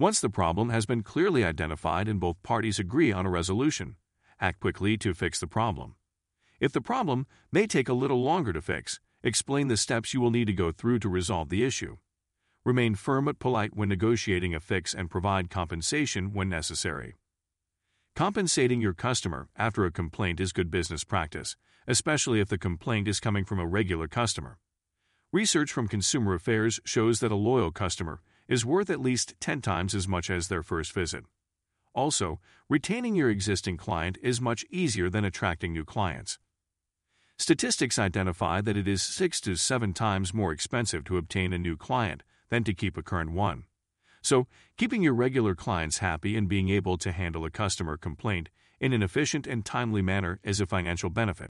Once the problem has been clearly identified and both parties agree on a resolution, act quickly to fix the problem. If the problem may take a little longer to fix, explain the steps you will need to go through to resolve the issue. Remain firm but polite when negotiating a fix and provide compensation when necessary. Compensating your customer after a complaint is good business practice, especially if the complaint is coming from a regular customer. Research from Consumer Affairs shows that a loyal customer is worth at least 10 times as much as their first visit. Also, retaining your existing client is much easier than attracting new clients. Statistics identify that it is 6 to 7 times more expensive to obtain a new client than to keep a current one. So, keeping your regular clients happy and being able to handle a customer complaint in an efficient and timely manner is a financial benefit.